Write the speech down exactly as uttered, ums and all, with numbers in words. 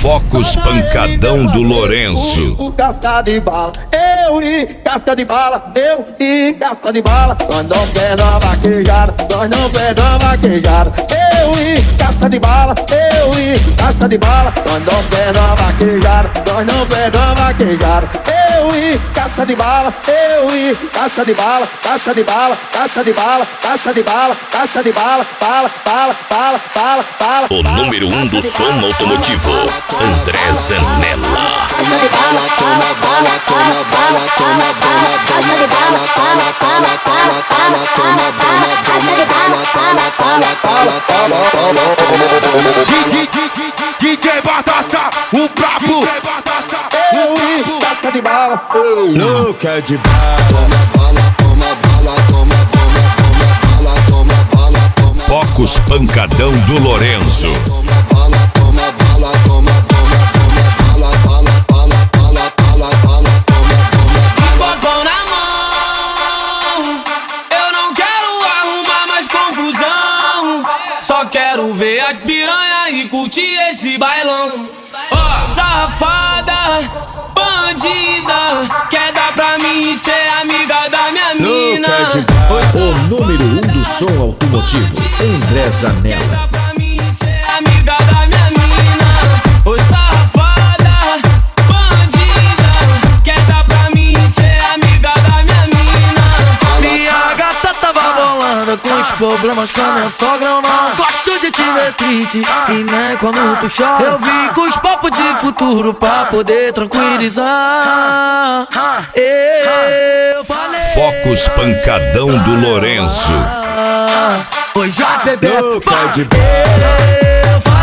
Focos Pancadão do Lourenço. O casca de bala, eu e casca de bala, eu e casca de bala. Nós não perdemos a vaquejada, nós não perdemos a vaquejada. Eu e casca de bala, eu e casca de bala. Nós não perdemos a vaquejada, nós não perdemos a vaquejada. Eu e casca de bala, eu e casca de bala, casca de bala, casca de bala, casca de bala, casca de bala, bala, bala, bala, bala, bala. O número um do som automotivo, André Zanella. Toma bala, toma bala, toma bala, toma bala, toma bala, bala, bala, bala, bala, toma bala, toma bala, bala, bala, bala, bala, bala, toma bala. D J Batata, o brabo. Eu e casca de bala, Louca de bala. Toma bala, toma bala, toma, toma, toma bala, toma bala, toma. Focos Pancadão do Lourenço. Toma bala, toma bala, toma, toma, toma bala, bala, bala, bala, bala, bala, toma, toma. Copão na mão, eu não quero arrumar mais confusão. Só quero ver as piranha e curtir esse bailão. Ó, safada, bandida, quer dar pra mim ser amiga da minha mina. O número um do som automotivo, André Zanella. Quer dar pra mim ser amiga da minha mina. Oi, safada, bandida, quer dar pra mim ser amiga da minha mina. Minha gata tava bolando com os problemas com a minha sogra, eu não gosto de te ver triste e nem quando tu chora. Eu vim com os papos de futuro pra poder tranquilizar. Eu falei, Focos Pancadão do Lourenço. oi, já bebê, Louca de eu falei.